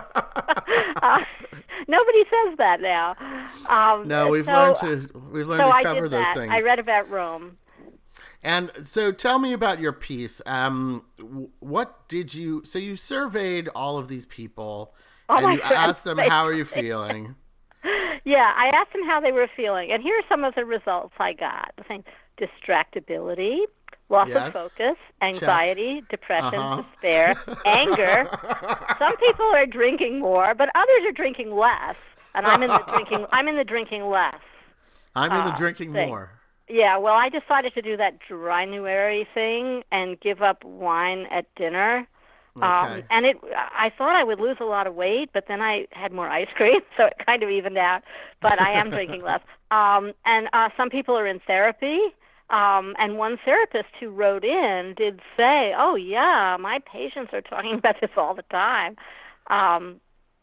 uh, nobody says that now. Um, no, we've so, learned to we've learned so to I cover did those that. things. I read about Rome. And so tell me about your piece. Um, what did you, so you surveyed all of these people Oh and my you God, asked them, how are you feeling? Yeah, I asked them how they were feeling. And here are some of the results I got. I think distractibility, loss Yes. of focus, anxiety, depression, uh-huh. despair, anger. Some people are drinking more, but others are drinking less. And I'm in the drinking. I'm in the drinking less. I'm in the uh, drinking thing. more. Yeah, well, I decided to do that dry-nuary thing and give up wine at dinner. Okay. Um, and it, I thought I would lose a lot of weight, but then I had more ice cream, so it kind of evened out. But I am drinking less. Um, and uh, some people are in therapy. Um, and one therapist who wrote in did say, oh, yeah, my patients are talking about this all the time. Um,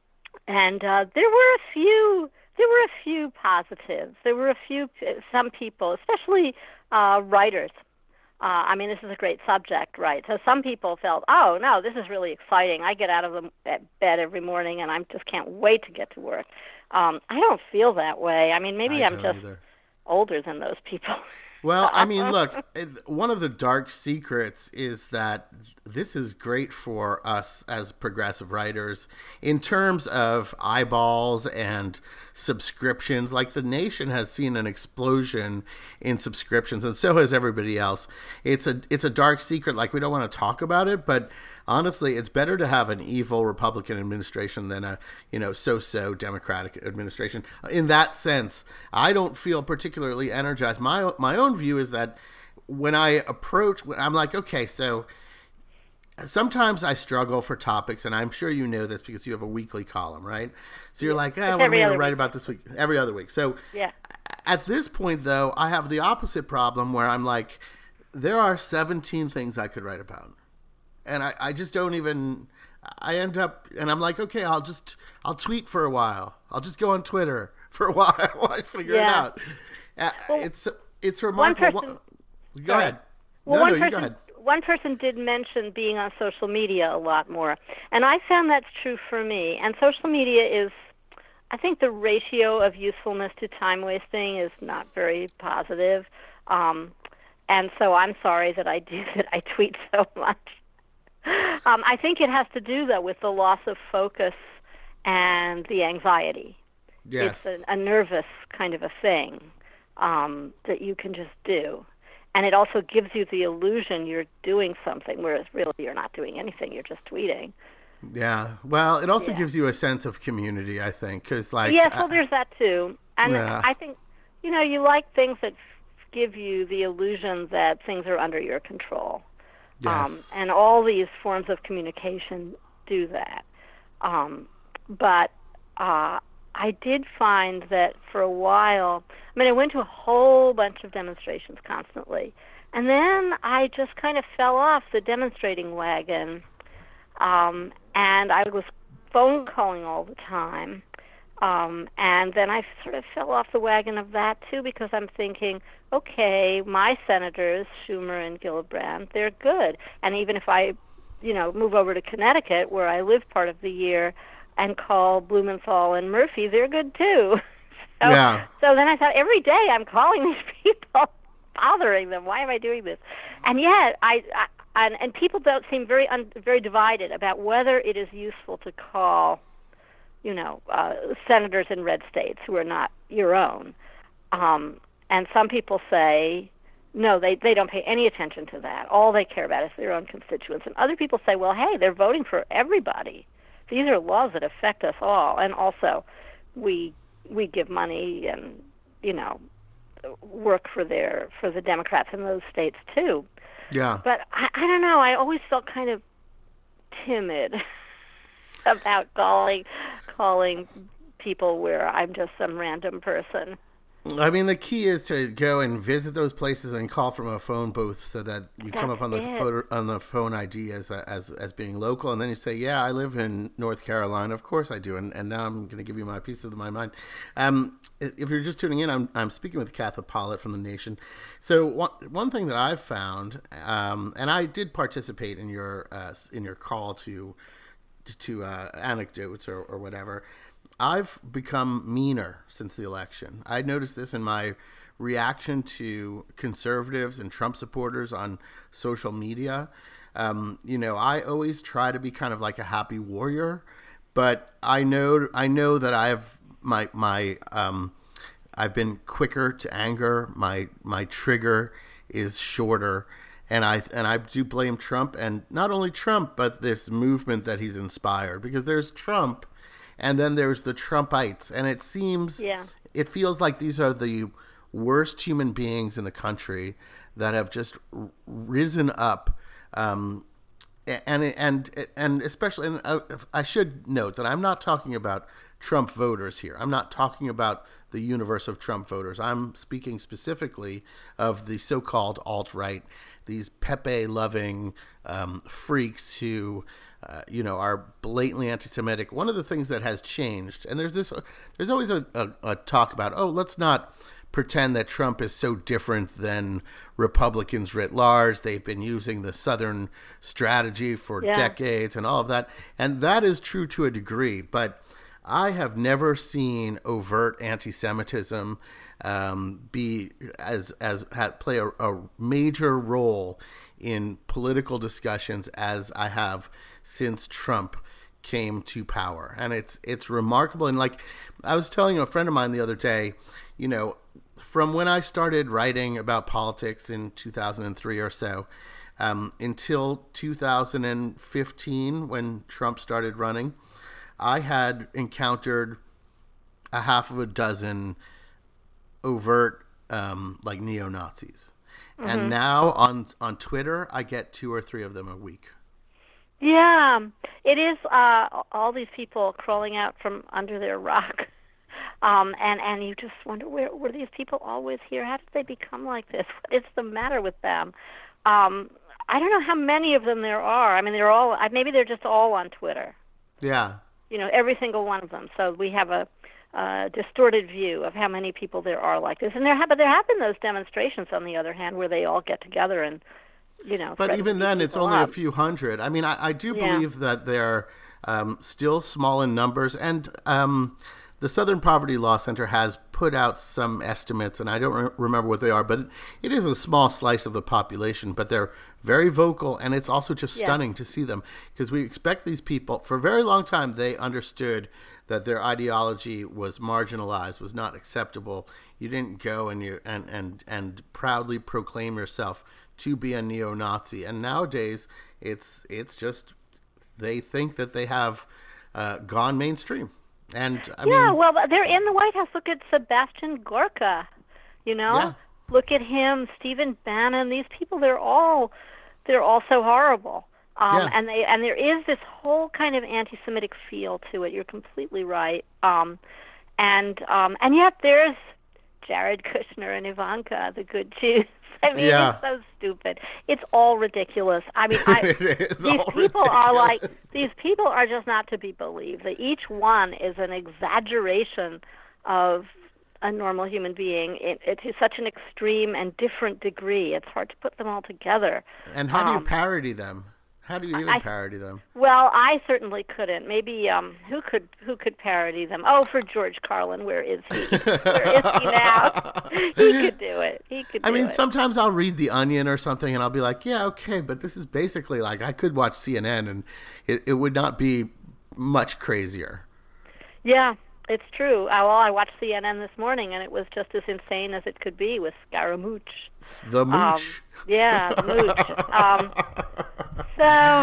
and uh, there were a few... There were a few positives. There were a few, some people, especially uh, writers. Uh, I mean, this is a great subject, right? So some people felt, oh, no, this is really exciting. I get out of the bed every morning, and I just can't wait to get to work. Um, I don't feel that way. I mean, maybe I I'm just either. older than those people. Well, I mean, look, one of the dark secrets is that this is great for us as progressive writers in terms of eyeballs and subscriptions. Like, The Nation has seen an explosion in subscriptions, and so has everybody else. It's a it's a dark secret. Like, we don't want to talk about it, but honestly, it's better to have an evil Republican administration than a, you know, so-so Democratic administration. In that sense, I don't feel particularly energized. My my own view is that when I approach, I'm like, okay, so sometimes I struggle for topics, and I'm sure you know this because you have a weekly column, right? So you're like, ah, what am I going to write about this week? Every other week. So yeah. At this point, though, I have the opposite problem where I'm like, there are seventeen things I could write about. And I, I just don't even, I end up, and I'm like, okay, I'll just, I'll tweet for a while. I'll just go on Twitter for a while while I figure yeah. it out. Uh, well, it's it's remarkable. One person, one, go ahead. Well, no, one no, person, you go ahead. One person did mention being on social media a lot more. And I found that's true for me. And social media is, I think the ratio of usefulness to time wasting is not very positive. Um, and so I'm sorry that I do that. I tweet so much. Um, I think it has to do, though, with the loss of focus and the anxiety. Yes. It's a, a nervous kind of a thing um, that you can just do. And it also gives you the illusion you're doing something, whereas really you're not doing anything. You're just tweeting. Yeah. Well, it also yeah. gives you a sense of community, I think, because like. Yes, well, there's that too. And yeah. I think, you know, you like things that give you the illusion that things are under your control. Yes. Um, and all these forms of communication do that. Um, but uh, I did find that for a while, I mean, I went to a whole bunch of demonstrations constantly. And then I just kind of fell off the demonstrating wagon. Um, and I was phone calling all the time. Um, and then I sort of fell off the wagon of that, too, because I'm thinking, okay, my senators, Schumer and Gillibrand, they're good. And even if I, you know, move over to Connecticut, where I live part of the year, and call Blumenthal and Murphy, they're good, too. so, yeah. So then I thought, every day I'm calling these people, bothering them. Why am I doing this? And yet, I... I and, and people don't seem very un, very divided about whether it is useful to call you know, uh, senators in red states who are not your own. Um, and some people say, no, they, they don't pay any attention to that. All they care about is their own constituents. And other people say, well, hey, they're voting for everybody. These are laws that affect us all. And also, we we give money and, you know, work for their for the Democrats in those states, too. Yeah. But I, I don't know. I always felt kind of timid about calling calling people where I'm just some random person. I mean, the key is to go and visit those places and call from a phone booth so that you That's come up on the it. photo, on the phone I D as as as being local, and then you say, "Yeah, I live in North Carolina. Of course I do." And and now I'm going to give you my piece of my mind. Um, if you're just tuning in, I'm I'm speaking with Katha Pollitt from The Nation. So one one thing that I've found, um, and I did participate in your uh, in your call to to uh, anecdotes or, or whatever. I've become meaner since the election. I noticed this in my reaction to conservatives and Trump supporters on social media. Um, you know, I always try to be kind of like a happy warrior, but I know I know that I've my my um, I've been quicker to anger. My my trigger is shorter, And I and I do blame Trump, and not only Trump, but this movement that he's inspired. Because there's Trump, and then there's the Trumpites, and it seems, yeah. it feels like these are the worst human beings in the country that have just r- risen up, um, and and and especially, and I should note that I'm not talking about Trump voters here. I'm not talking about the universe of Trump voters. I'm speaking specifically of the so-called alt-right, these Pepe-loving um, freaks who, uh, you know, are blatantly anti-Semitic. One of the things that has changed, and there's this, there's always a, a, a talk about, oh, let's not pretend that Trump is so different than Republicans writ large. They've been using the Southern strategy for yeah. decades and all of that. And that is true to a degree, but I have never seen overt anti-Semitism um, be as as ha, play a, a major role in political discussions as I have since Trump came to power, and it's it's remarkable. And like I was telling a friend of mine the other day, you know, from when I started writing about politics in two thousand three or so, um, until two thousand fifteen when Trump started running, I had encountered a half of a dozen overt um, like neo-Nazis. Mm-hmm. And now on, on Twitter, I get two or three of them a week. Yeah, it is uh, all these people crawling out from under their rock. Um, and, and you just wonder, where were these people always here? How did they become like this? What is the matter with them? Um, I don't know how many of them there are. I mean, they're all, maybe they're just all on Twitter. Yeah. You know, every single one of them. So we have a uh, distorted view of how many people there are like this. And there have, but there have been those demonstrations, on the other hand, where they all get together and, you know. But even then, it's only up. a few hundred. I mean, I, I do yeah. believe that they're um, still small in numbers. And um, the Southern Poverty Law Center has put out some estimates, and I don't re- remember what they are, but it is a small slice of the population. But they're very vocal, and it's also just yeah. stunning to see them, because we expect these people, for a very long time, they understood that their ideology was marginalized, was not acceptable. You didn't go and you and, and, and proudly proclaim yourself to be a neo-Nazi. And nowadays, it's it's just, they think that they have uh, gone mainstream. And I yeah, mean, well, they're in the White House. Look at Sebastian Gorka, you know. Yeah. Look at him, Stephen Bannon. These people, they're all, they're all so horrible. Um, yeah. And they and there is this whole kind of anti-Semitic feel to it. You're completely right. Um, and um, and yet there's Jared Kushner and Ivanka, the good Jews. I mean, yeah. it's so stupid. It's all ridiculous. I mean, I, it is these all people ridiculous. are like, these people are just not to be believed. That each one is an exaggeration of a normal human being it, it, to such an extreme and different degree. It's hard to put them all together. And how do you um, parody them? How do you even I, parody them? Well, I certainly couldn't. Maybe um, who could who could parody them? Oh, for George Carlin, where is he? Where is he now? He could do it. He could. I do mean, it. sometimes I'll read The Onion or something, and I'll be like, yeah, okay, but this is basically like I could watch C N N, and it, it would not be much crazier. Yeah, it's true. Uh, well, I watched C N N this morning, and it was just as insane as it could be with Scaramouche. The mooch. Um, yeah, the mooch. um, so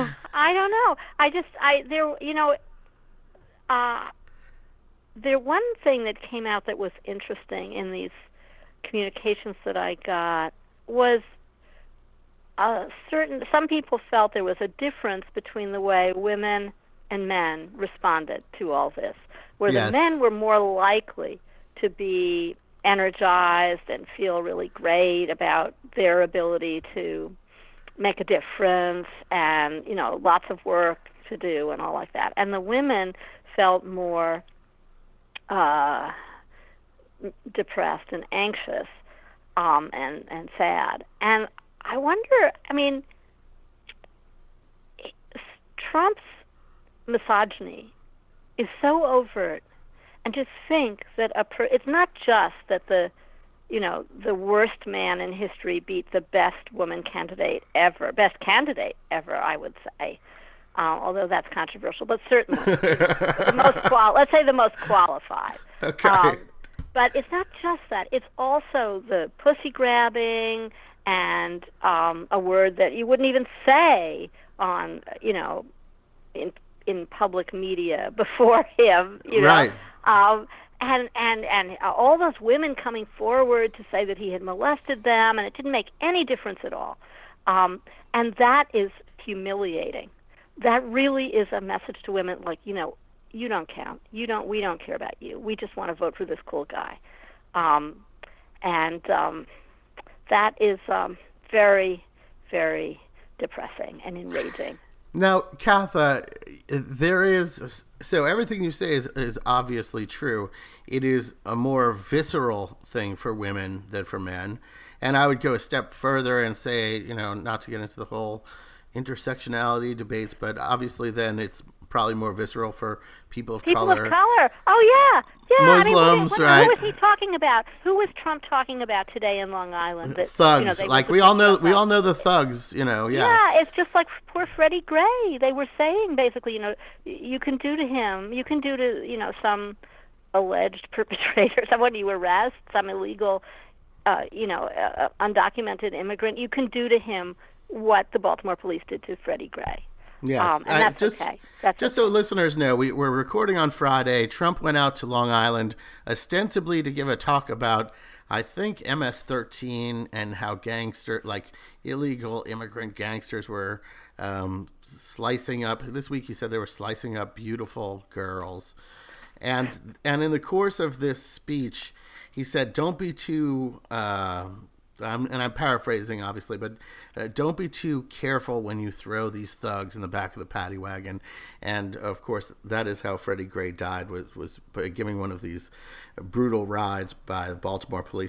I don't know. I just I there you know, uh, there one thing that came out that was interesting in these communications that I got was a certain. Some people felt there was a difference between the way women and men responded to all this, where Yes. the men were more likely to be energized and feel really great about their ability to make a difference and, you know, lots of work to do and all like that. And the women felt more uh, depressed and anxious um, and, and sad. And I wonder, I mean, Trump's misogyny is so overt. And to think that a per- it's not just that the, you know, the worst man in history beat the best woman candidate ever, best candidate ever, I would say, uh, although that's controversial, but certainly the most qual- let's say the most qualified. Okay. Um, but it's not just that; it's also the pussy grabbing and um, a word that you wouldn't even say on, you know, in in public media before him, you know. Right. Um, and and and all those women coming forward to say that he had molested them, and it didn't make any difference at all. Um, and that is humiliating. That really is a message to women, like, you know, you don't count. You don't. We don't care about you. We just want to vote for this cool guy. Um, and um, that is um, very, very depressing and enraging. Now, Katha, there is, so everything you say is, is obviously true. It is a more visceral thing for women than for men. And I would go a step further and say, you know, not to get into the whole intersectionality debates, but obviously then it's probably more visceral for people of people color. People of color. Oh, yeah. Yeah. Muslims, I mean, what, what, right? Who was he talking about? Who was Trump talking about today in Long Island? That, thugs. You know, they like were we all know, thugs. we all know the thugs, you know, yeah. Yeah, it's just like poor Freddie Gray. They were saying basically, you know, you can do to him, you can do to, you know, some alleged perpetrator, someone you arrest, some illegal, uh, you know, uh, undocumented immigrant, you can do to him what the Baltimore police did to Freddie Gray. Yes, um, and that's I, just, okay. That's just okay. so listeners know, we, we're recording on Friday. Trump went out to Long Island ostensibly to give a talk about, I think, M S thirteen and how gangster, like illegal immigrant gangsters were um, slicing up. This week he said they were slicing up beautiful girls. And, and in the course of this speech, he said, don't be too... Uh, Um, and I'm paraphrasing, obviously, but uh, don't be too careful when you throw these thugs in the back of the paddy wagon. And, of course, that is how Freddie Gray died, was, was giving one of these brutal rides by the Baltimore police.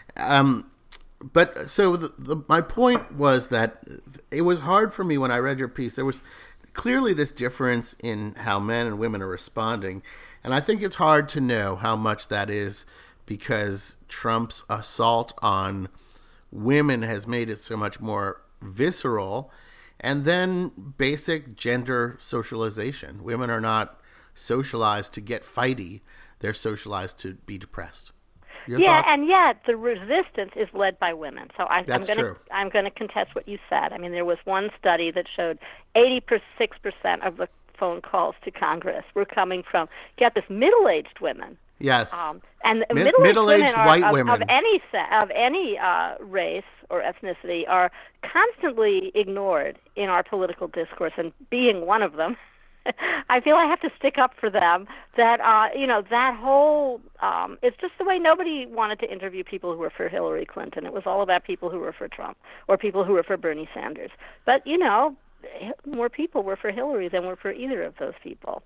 Um, but so the, the, my point was that it was hard for me when I read your piece. There was clearly this difference in how men and women are responding. And I think it's hard to know how much that is because Trump's assault on women has made it so much more visceral, and then basic gender socialization. Women are not socialized to get fighty. They're socialized to be depressed. Your yeah, thoughts? And yet the resistance is led by women. So I, That's I'm going true. to I'm going to contest what you said. I mean, there was one study that showed eighty-six percent of the phone calls to Congress were coming from, get this, middle-aged women. Yes. Um, and Mi- middle-aged, middle-aged women are, white of, women. of any se- of any uh, race or ethnicity are constantly ignored in our political discourse, and being one of them, I feel I have to stick up for them. That uh, you know, that whole um, it's just the way nobody wanted to interview people who were for Hillary Clinton. It was all about people who were for Trump or people who were for Bernie Sanders. But you know, more people were for Hillary than were for either of those people.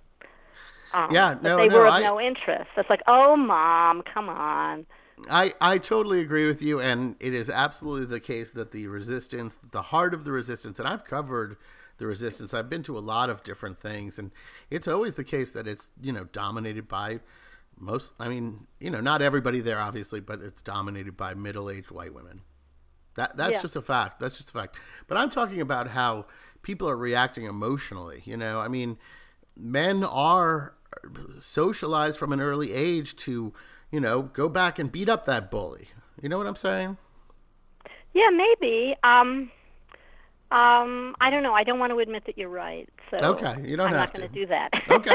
Um, yeah, but no, they no, were of I, no interest. It's like, oh, Mom, come on. I, I totally agree with you, and it is absolutely the case that the resistance, the heart of the resistance, and I've covered the resistance. I've been to a lot of different things, and it's always the case that it's, you know, dominated by most, I mean, you know, not everybody there, obviously, but it's dominated by middle-aged white women. That That's Yeah. just a fact. That's just a fact. But I'm talking about how people are reacting emotionally, you know. I mean, men are socialized from an early age to, you know, go back and beat up that bully. You know what I'm saying? Yeah, maybe. Um, um, I don't know. I don't want to admit that you're right. So Okay, you don't I'm have not to. going to do that.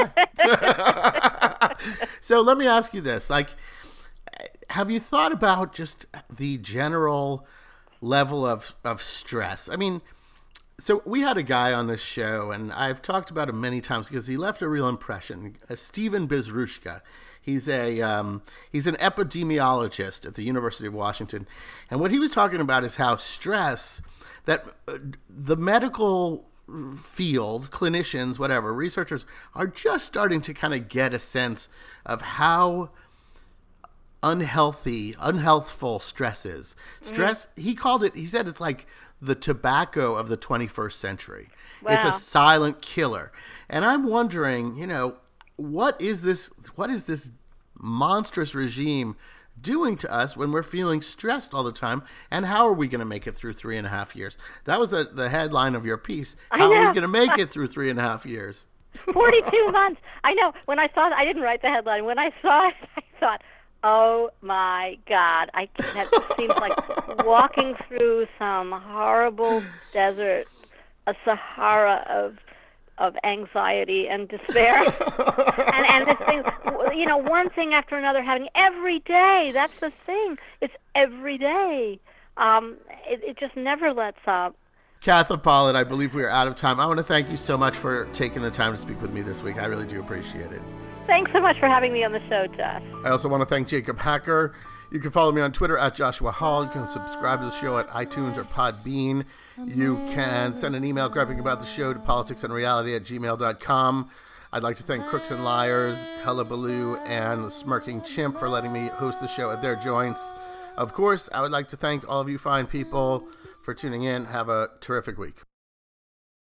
Okay. So let me ask you this. Like, have you thought about just the general level of, of stress? I mean, so we had a guy on this show, and I've talked about him many times because he left a real impression. Uh, Stephen Bizrushka. He's a um, he's an epidemiologist at the University of Washington, and what he was talking about is how stress, that uh, the medical field, clinicians, whatever, researchers are just starting to kind of get a sense of how unhealthy, unhealthful stress is. Stress, mm. he called it, he said it's like the tobacco of the twenty-first century. Wow. It's a silent killer. And I'm wondering, you know, what is this, what is this monstrous regime doing to us when we're feeling stressed all the time, and how are we going to make it through three and a half years? That was the, the headline of your piece. How are we going to make it through three and a half years? forty-two months. I know. When I saw it, I didn't write the headline. When I saw it, I thought, Oh my God! I that just seems like walking through some horrible desert, a Sahara of of anxiety and despair, and and this thing, you know, one thing after another happening every day. That's the thing; it's every day. Um, it, it just never lets up. Katha Pollitt, I believe we are out of time. I want to thank you so much for taking the time to speak with me this week. I really do appreciate it. Thanks so much for having me on the show, Josh. I also want to thank Jacob Hacker. You can follow me on Twitter at Joshua Hall. You can subscribe to the show at iTunes or Podbean. You can send an email grabbing about the show to politicsandreality at gmail dot com. I'd like to thank Crooks and Liars, Hullabaloo, and the Smirking Chimp for letting me host the show at their joints. Of course, I would like to thank all of you fine people for tuning in. Have a terrific week.